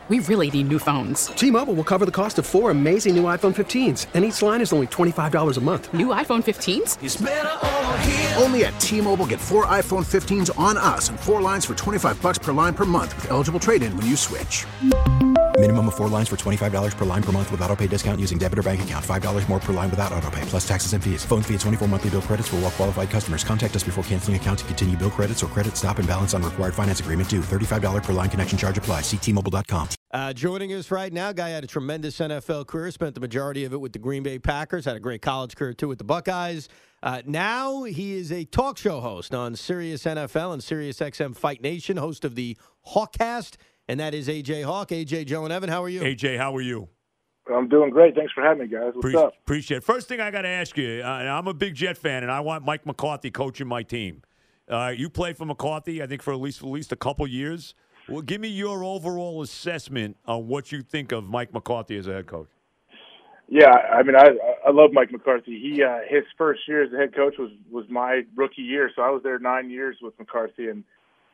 We really need new phones. T-Mobile will cover the cost of 4 amazing new iPhone 15s, and each line is only $25 a month. New iPhone 15s? It's better over here. Only at T-Mobile, get 4 iPhone 15s on us and 4 lines for $25 per line per month with eligible trade-in when you switch. Minimum of 4 lines for $25 per line per month with autopay discount using debit or bank account. $5 more per line without autopay, plus taxes and fees. Phone fee at 24 monthly bill credits for well-qualified customers. Contact us before canceling account to continue bill credits or credit stop and balance on required finance agreement due. $35 per line connection charge applies. See T-Mobile.com. Joining us right now, guy had a tremendous NFL career, spent the majority of it with the Green Bay Packers, had a great college career, too, with the Buckeyes. Now he is a talk show host on Sirius NFL and Sirius XM Fight Nation, host of the Hawkcast, and that is A.J. Hawk. A.J., Joe, and Evan, how are you? A.J., how are you? I'm doing great. Thanks for having me, guys. What's up? Appreciate it. First thing I got to ask you, I'm a big Jet fan, and I want Mike McCarthy coaching my team. You played for McCarthy, I think, for at least a couple years. Well, give me your overall assessment on what you think of Mike McCarthy as a head coach. Yeah, I mean, I love Mike McCarthy. He his first year as a head coach was my rookie year, so I was there 9 years with McCarthy, and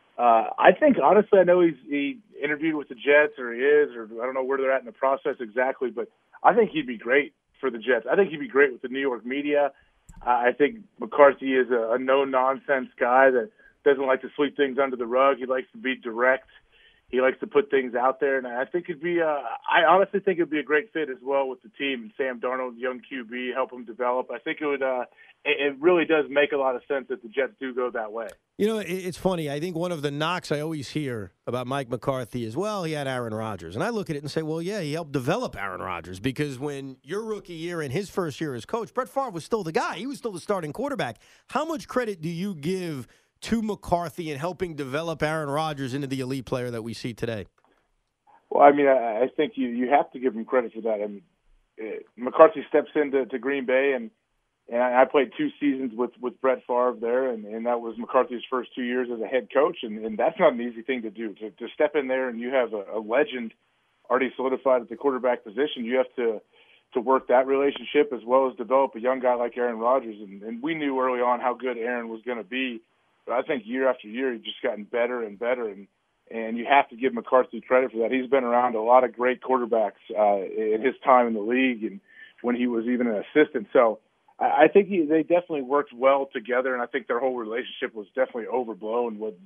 I think honestly, I know he interviewed with the Jets, or he is, or I don't know where they're at in the process exactly, but I think he'd be great for the Jets. I think he'd be great with the New York media. I think McCarthy is a no-nonsense guy that doesn't like to sweep things under the rug. He likes to be direct. He likes to put things out there, and I think I honestly think it'd be a great fit as well with the team. And Sam Darnold, young QB, help him develop. I think it would. It really does make a lot of sense that the Jets do go that way. You know, it's funny. I think one of the knocks I always hear about Mike McCarthy is, well, he had Aaron Rodgers. And I look at it and say, well, yeah, he helped develop Aaron Rodgers, because when your rookie year and his first year as coach, Brett Favre was still the guy. He was still the starting quarterback. How much credit do you give to McCarthy in helping develop Aaron Rodgers into the elite player that we see today? Well, I mean, I think you have to give him credit for that. I mean, McCarthy steps into Green Bay, and I played 2 seasons with Brett Favre there, and that was McCarthy's first 2 years as a head coach, and that's not an easy thing to do. To step in there and you have a legend already solidified at the quarterback position, you have to work that relationship as well as develop a young guy like Aaron Rodgers. And we knew early on how good Aaron was going to be. But I think year after year, he's just gotten better and better, and you have to give McCarthy credit for that. He's been around a lot of great quarterbacks in his time in the league and when he was even an assistant. So I think they definitely worked well together, and I think their whole relationship was definitely overblown with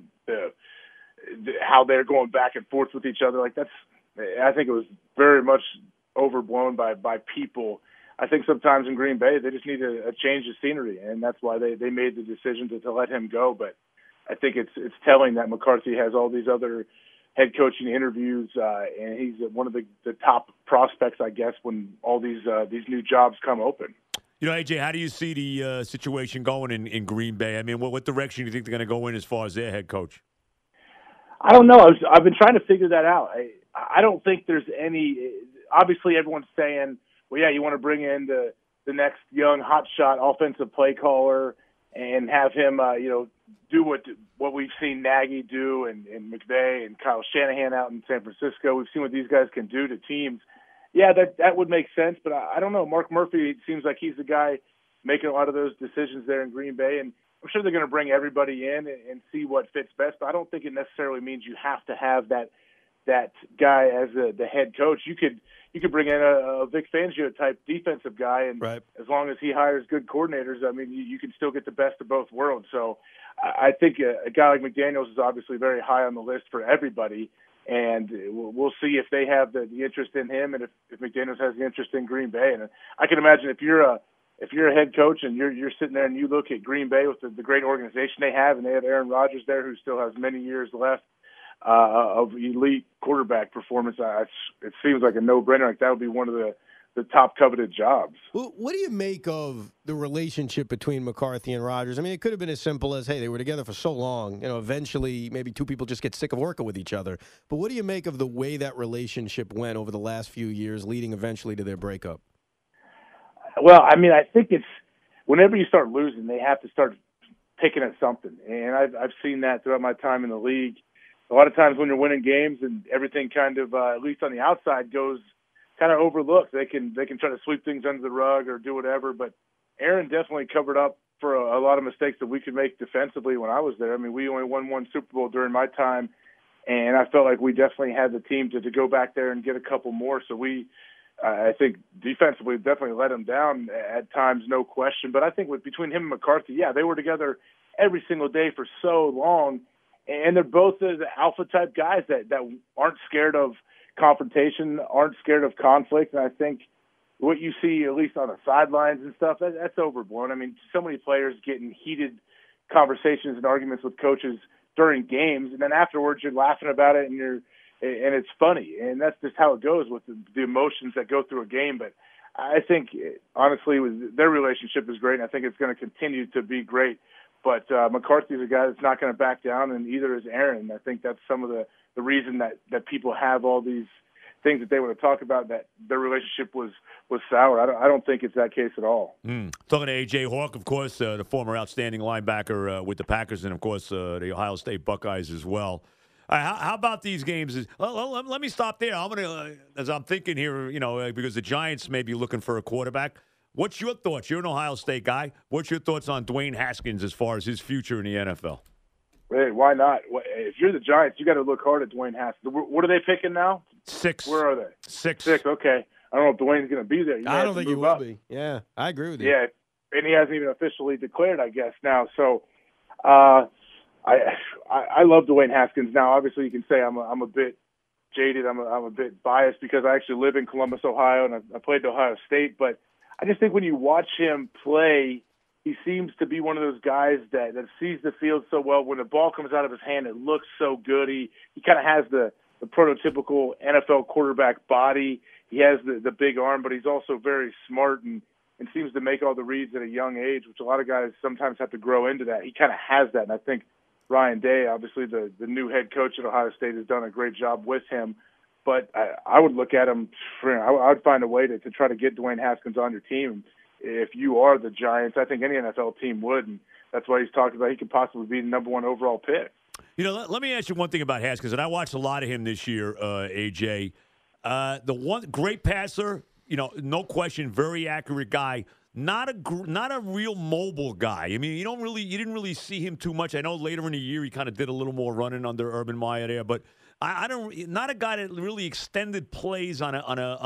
how they're going back and forth with each other. I think it was very much overblown by people. I think sometimes in Green Bay they just need a change of scenery, and that's why they made the decision to let him go. But I think it's telling that McCarthy has all these other head coaching interviews, and he's one of the top prospects, I guess, when all these new jobs come open. You know, AJ, how do you see the situation going in Green Bay? I mean, what direction do you think they're going to go in as far as their head coach? I don't know. I've been trying to figure that out. I don't think there's any. Obviously, everyone's saying, well, yeah, you want to bring in the next young hotshot offensive play caller and have him, do what we've seen Nagy do and McVay and Kyle Shanahan out in San Francisco. We've seen what these guys can do to teams. Yeah, that would make sense, but I don't know. Mark Murphy, it seems like he's the guy making a lot of those decisions there in Green Bay, and I'm sure they're going to bring everybody in and see what fits best, but I don't think it necessarily means you have to have that guy as the head coach. You could bring in a Vic Fangio type defensive guy, and right. As long as he hires good coordinators, I mean, you can still get the best of both worlds. So I think a guy like McDaniels is obviously very high on the list for everybody, and we'll see if they have the interest in him, and if McDaniels has the interest in Green Bay. And I can imagine if you're a head coach and you're sitting there and you look at Green Bay with the great organization they have, and they have Aaron Rodgers there who still has many years left of elite quarterback performance, it seems like a no-brainer. Like that would be one of the top coveted jobs. Well, what do you make of the relationship between McCarthy and Rodgers? I mean, it could have been as simple as, hey, they were together for so long, eventually maybe two people just get sick of working with each other. But what do you make of the way that relationship went over the last few years, leading eventually to their breakup? Well, I mean, I think it's whenever you start losing, they have to start picking at something. And I've seen that throughout my time in the league. A lot of times when you're winning games and everything kind of, at least on the outside, goes kind of overlooked. They can try to sweep things under the rug or do whatever. But Aaron definitely covered up for a lot of mistakes that we could make defensively when I was there. I mean, we only won one Super Bowl during my time, And I felt like we definitely had the team to go back there and get a couple more. So I think defensively definitely let him down at times, no question. But I think between him and McCarthy, they were together every single day for so long. And they're both the alpha type guys that aren't scared of confrontation, aren't scared of conflict. And I think what you see, at least on the sidelines and stuff, that's overblown. I mean, so many players getting heated conversations and arguments with coaches during games, and then afterwards you're laughing about it and it's funny. And that's just how it goes with the emotions that go through a game. But I think, honestly, their relationship is great, and I think it's going to continue to be great. But McCarthy's a guy that's not going to back down, and either is Aaron. I think that's some of the reason that people have all these things that they want to talk about, that their relationship was sour. I don't think it's that case at all. Talking to A.J. Hawk, of course, the former outstanding linebacker with the Packers, and, of course, the Ohio State Buckeyes as well. How about these games? Let me stop there. I'm gonna, as I'm thinking here, because the Giants may be looking for a quarterback. What's your thoughts? You're an Ohio State guy. What's your thoughts on Dwayne Haskins as far as his future in the NFL? Hey, why not? If you're the Giants, you got to look hard at Dwayne Haskins. What are they picking now? 6. Where are they? 6. Okay. I don't know if Dwayne's going to be there. I don't think he will be. Yeah, I agree with you. Yeah, and he hasn't even officially declared, I guess, now. So I love Dwayne Haskins. Now, obviously, you can say I'm a bit jaded. I'm a bit biased because I actually live in Columbus, Ohio, and I played at Ohio State. But I just think when you watch him play, he seems to be one of those guys that sees the field so well. When the ball comes out of his hand, it looks so good. He kind of has the prototypical NFL quarterback body. He has the big arm, but he's also very smart and seems to make all the reads at a young age, which a lot of guys sometimes have to grow into that. He kind of has that, and I think Ryan Day, obviously the new head coach at Ohio State, has done a great job with him. But I would look at him. I would find a way to try to get Dwayne Haskins on your team. If you are the Giants, I think any NFL team would, and that's why he's talking about he could possibly be the number 1 overall pick. Let me ask you one thing about Haskins, and I watched a lot of him this year, AJ. The one great passer, no question, very accurate guy. Not a real mobile guy. I mean, you didn't really see him too much. I know later in the year he kind of did a little more running under Urban Meyer there, but not a guy that really extended plays on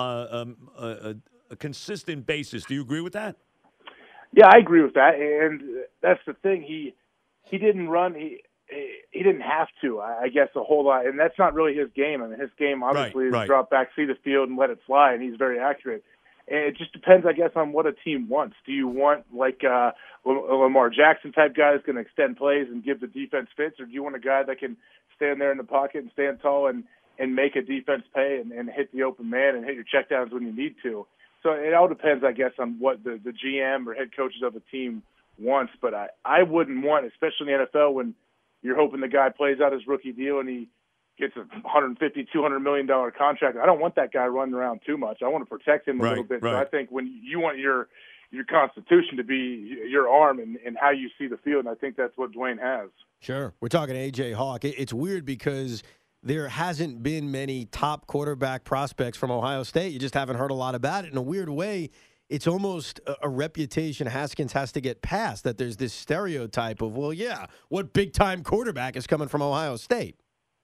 a consistent basis. Do you agree with that? Yeah, I agree with that, and that's the thing. He didn't run. He didn't have to, I guess, a whole lot, and that's not really his game. I mean, his game obviously is drop back, see the field, and let it fly, and he's very accurate. And it just depends, I guess, on what a team wants. Do you want like a Lamar Jackson type guy who's going to extend plays and give the defense fits, or do you want a guy that can stand there in the pocket and stand tall and make a defense pay and hit the open man and hit your checkdowns when you need to? So it all depends, I guess, on what the GM or head coaches of a team wants. But I wouldn't want, especially in the NFL, when you're hoping the guy plays out his rookie deal and he gets a $150, $200 million contract. I don't want that guy running around too much. I want to protect him a little bit. So I think when you want your constitution to be your arm and how you see the field, and I think that's what Dwayne has. Sure. We're talking A.J. Hawk. It's weird because there hasn't been many top quarterback prospects from Ohio State. You just haven't heard a lot about it. In a weird way, it's almost a reputation Haskins has to get past, that there's this stereotype of, what big-time quarterback is coming from Ohio State?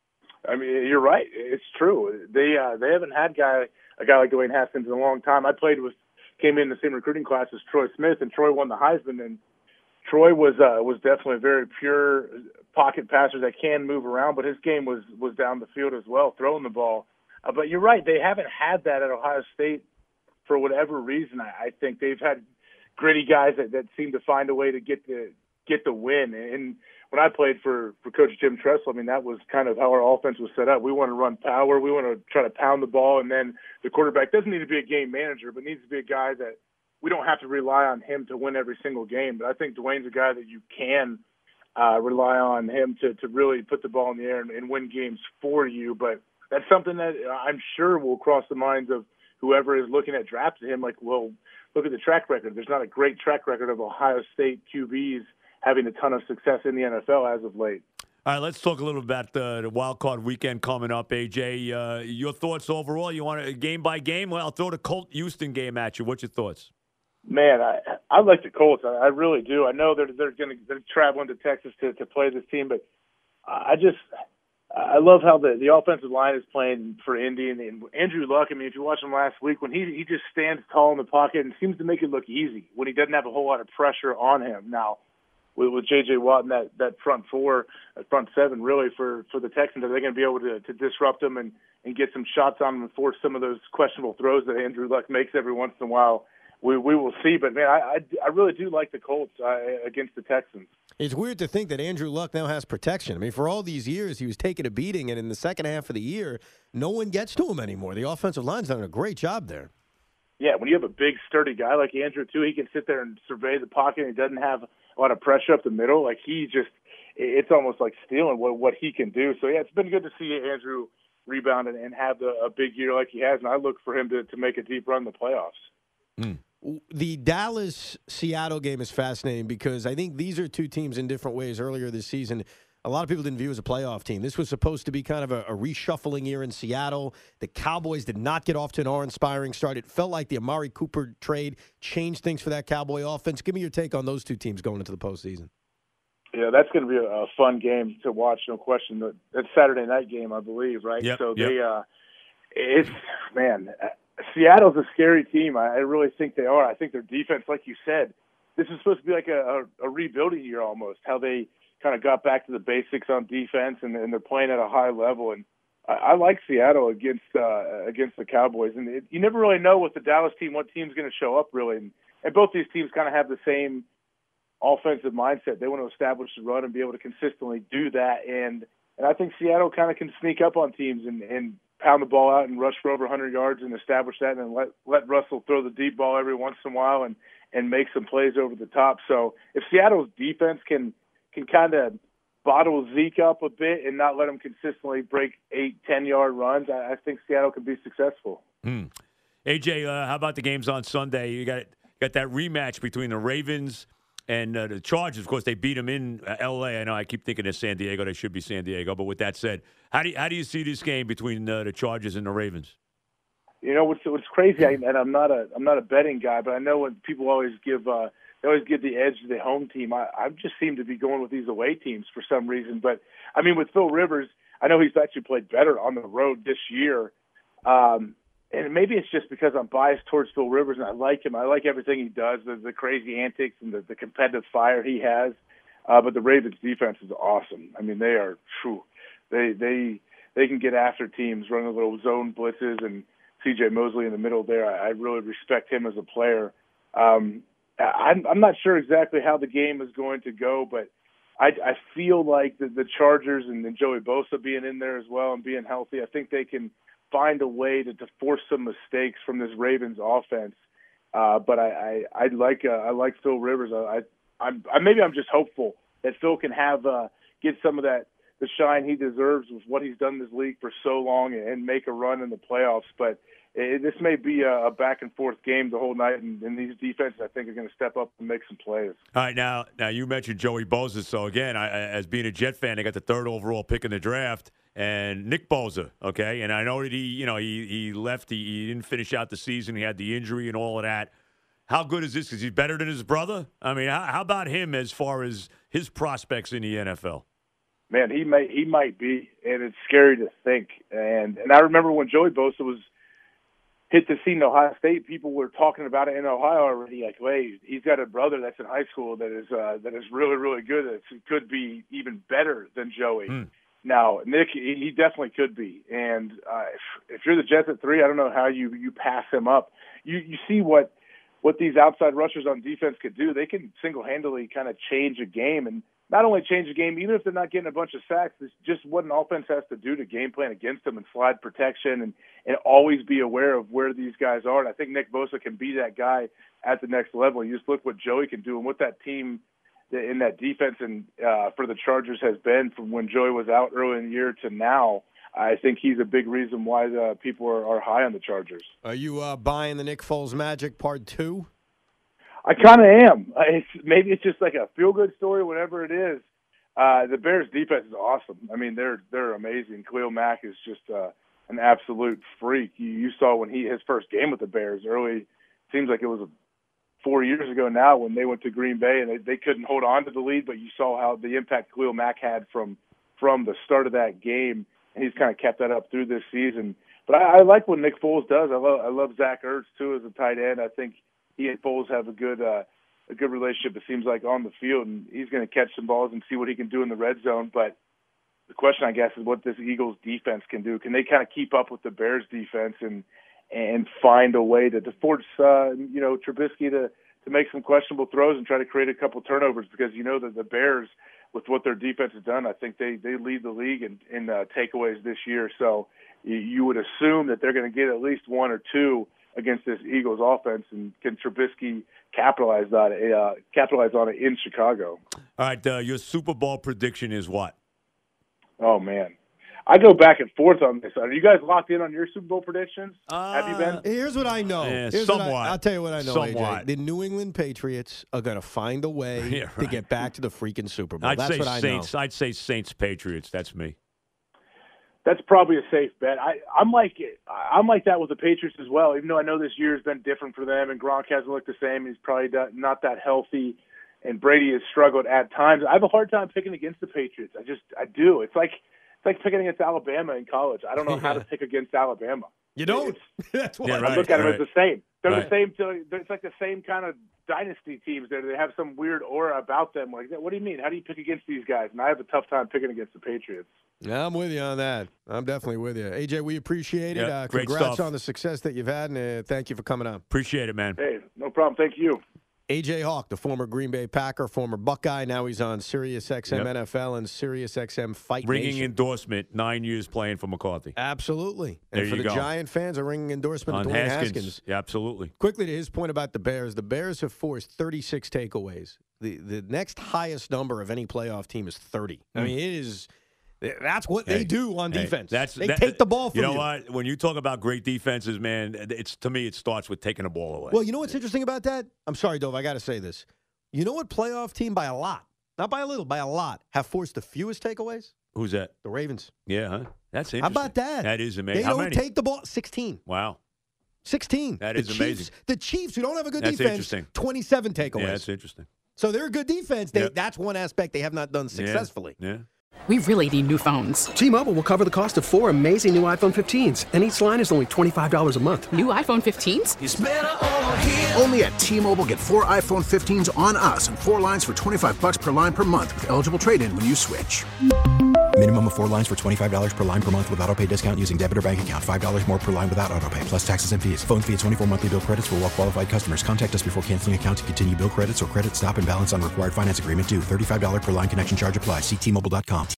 I mean, you're right. It's true. They haven't had a guy like Dwayne Haskins in a long time. Came in the same recruiting class as Troy Smith, and Troy won the Heisman. And Troy was definitely a very pure pocket passer that can move around, but his game was down the field as well, throwing the ball. But you're right. They haven't had that at Ohio State for whatever reason. I think they've had gritty guys that seem to find a way to get the win. And when I played for Coach Jim Tressel, I mean, that was kind of how our offense was set up. We want to run power. We want to try to pound the ball, and then the quarterback doesn't need to be a game manager, but needs to be a guy that we don't have to rely on him to win every single game. But I think Dwayne's a guy that you can rely on him to really put the ball in the air and win games for you. But that's something that I'm sure will cross the minds of whoever is looking at drafting him. Like, well, look at the track record. There's not a great track record of Ohio State QBs having a ton of success in the NFL as of late. All right, let's talk a little about the wild card weekend coming up, AJ. Your thoughts overall? You want a game by game? Well, I'll throw the Colt-Houston game at you. What's your thoughts? Man, I like the Colts. I really do. I know they're traveling to Texas to play this team, but I love how the offensive line is playing for Indy, and Andrew Luck. I mean, if you watch him last week, when he just stands tall in the pocket and seems to make it look easy when he doesn't have a whole lot of pressure on him. Now, with J.J. Watt and that front seven, really for the Texans, are they going to be able to disrupt them and get some shots on them and force some of those questionable throws that Andrew Luck makes every once in a while? We will see, but man, I really do like the Colts against the Texans. It's weird to think that Andrew Luck now has protection. I mean, for all these years, he was taking a beating, and in the second half of the year, no one gets to him anymore. The offensive line's done a great job there. Yeah, when you have a big, sturdy guy like Andrew, too, he can sit there and survey the pocket, and he doesn't have a lot of pressure up the middle. Like, it's almost like stealing what he can do. So, yeah, it's been good to see Andrew rebound and have a big year like he has, and I look for him to make a deep run in the playoffs. Mm. The Dallas-Seattle game is fascinating because I think these are two teams in different ways. Earlier this season, a lot of people didn't view as a playoff team. This was supposed to be kind of a reshuffling year in Seattle. The Cowboys did not get off to an awe-inspiring start. It felt like the Amari Cooper trade changed things for that Cowboy offense. Give me your take on those two teams going into the postseason. Yeah, that's going to be a fun game to watch, no question. That's Saturday night game, I believe, right? Yep, so yep. Seattle's a scary team. I really think they are. I think their defense, like you said, this is supposed to be like a rebuilding year almost, how they kind of got back to the basics on defense, and they're playing at a high level. And I like Seattle against the Cowboys. And you never really know with the Dallas team what team's going to show up, really. And both these teams kind of have the same offensive mindset. They want to establish the run and be able to consistently do that. And I think Seattle kind of can sneak up on teams and pound the ball out and rush for over 100 yards and establish that, and then let Russell throw the deep ball every once in a while and make some plays over the top. So if Seattle's defense can kind of bottle Zeke up a bit and not let him consistently break 8-10-yard runs, I think Seattle can be successful. AJ, how about the games on Sunday? You got that rematch between the Ravens and the Chargers. Of course, they beat them in L.A. I know I keep thinking of San Diego. They should be San Diego. But with that said, how do you see this game between the Chargers and the Ravens? You know what's crazy, and I'm not a betting guy, but I know when people always give the edge to the home team. I just seem to be going with these away teams for some reason. But I mean, with Phil Rivers, I know he's actually played better on the road this year. And maybe it's just because I'm biased towards Phil Rivers and I like him. I like everything he does, the crazy antics and the competitive fire he has. But the Ravens defense is awesome. I mean, they are true. They can get after teams, running little zone blitzes, and C.J. Mosley in the middle there. I really respect him as a player. I'm not sure exactly how the game is going to go, but I feel like the Chargers and Joey Bosa being in there as well and being healthy, I think they can find a way to force some mistakes from this Ravens offense. But I like Phil Rivers. Maybe I'm just hopeful that Phil can get some of the shine he deserves with what he's done in this league for so long and make a run in the playoffs. But this may be a back and forth game the whole night, and these defenses I think are going to step up and make some plays. All right, now you mentioned Joey Bosa. So again, as being a Jet fan, they got the third overall pick in the draft. And Nick Bosa, okay, and I know that he left. He didn't finish out the season. He had the injury and all of that. How good is this? Is he better than his brother? I mean, how about him as far as his prospects in the NFL? Man, he might be, and it's scary to think. And I remember when Joey Bosa was hit the scene in Ohio State, people were talking about it in Ohio already. Like, wait, he's got a brother that's in high school that is really, really good. That could be even better than Joey. Now, Nick, he definitely could be. And if you're the Jets at 3, I don't know how you pass him up. You see what these outside rushers on defense could do. They can single-handedly kind of change a game. And not only change a game, even if they're not getting a bunch of sacks, it's just what an offense has to do to game plan against them and slide protection and always be aware of where these guys are. And I think Nick Bosa can be that guy at the next level. You just look what Joey can do and what that team in that defense and for the Chargers has been from when Joey was out early in the year to now. I think he's a big reason why the people are high on the Chargers. Are you buying the Nick Foles magic part 2? I kind of am. Maybe it's just like a feel-good story, whatever it is. The Bears' defense is awesome. I mean, they're amazing. Khalil Mack is just an absolute freak. You saw when his first game with the Bears early. Seems like it was 4 years ago now when they went to Green Bay and they couldn't hold on to the lead, but you saw how the impact Khalil Mack had from from the start of that game, and he's kind of kept that up through this season. But I like what Nick Foles does. I love Zach Ertz too as a tight end. I think he and Foles have a good relationship. It seems like on the field, and he's going to catch some balls and see what he can do in the red zone. But the question, I guess, is what this Eagles defense can do. Can they kind of keep up with the Bears defense and find a way to force Trubisky to make some questionable throws and try to create a couple turnovers? Because that the Bears, with what their defense has done, I think they lead the league in takeaways this year. So you would assume that they're going to get at least one or two against this Eagles offense, and can Trubisky capitalize on it in Chicago? All right, your Super Bowl prediction is what? Oh man, I go back and forth on this. Are you guys locked in on your Super Bowl predictions? Have you been? Here's what I know. Somewhat. I'll tell you what I know, Somewhat. AJ. The New England Patriots are going to find a way to get back to the freaking Super Bowl. That's what I know. I'd say Saints Patriots. That's me. That's probably a safe bet. I'm like that with the Patriots as well, even though I know this year has been different for them, and Gronk hasn't looked the same. He's probably not that healthy, and Brady has struggled at times. I have a hard time picking against the Patriots. I do. It's like picking against Alabama in college. I don't know how to pick against Alabama. You don't? That's why I look at them as the same. They're the same. It's like the same kind of dynasty teams. They have some weird aura about them. Like, what do you mean? How do you pick against these guys? And I have a tough time picking against the Patriots. Yeah, I'm with you on that. I'm definitely with you. AJ, we appreciate it. Great Congrats stuff on the success that you've had, and thank you for coming on. Appreciate it, man. Hey, no problem. Thank you. AJ Hawk, the former Green Bay Packer, former Buckeye. Now he's on SiriusXM NFL and SiriusXM Fight Ringing Nation. endorsement, 9 years playing for McCarthy. Absolutely. And There for you the go. Giant fans, a ringing endorsement On of Dwayne Haskins. Yeah, absolutely. Quickly to his point about the Bears have forced 36 takeaways. The next highest number of any playoff team is 30. I mean, it is. That's what they do on defense. They take the ball from you. You know what? When you talk about great defenses, man, to me it starts with taking the ball away. Well, you know what's interesting about that? I'm sorry, Dove, I got to say this. You know what playoff team by a lot, not by a little, by a lot, have forced the fewest takeaways? Who's that? The Ravens. Yeah, huh? That's interesting. How about that? That is amazing. They How don't many? take the ball. 16. Wow. 16. That is amazing. The Chiefs, who don't have a good That's defense, interesting. 27 takeaways. Yeah, that's interesting. So they're a good defense. That's one aspect they have not done successfully. Yeah. We really need new phones. T-Mobile will cover the cost of 4 amazing new iPhone 15s, and each line is only $25 a month. New iPhone 15s? It's better over here. Only at T-Mobile, get 4 iPhone 15s on us and 4 lines for $25 per line per month with eligible trade-in when you switch. Minimum of 4 lines for $25 per line per month with autopay discount using debit or bank account. $5 more per line without autopay, plus taxes and fees. Phone fee at 24 monthly bill credits for well-qualified customers. Contact us before canceling account to continue bill credits or credit stop and balance on required finance agreement due. $35 per line connection charge applies. See T-Mobile.com.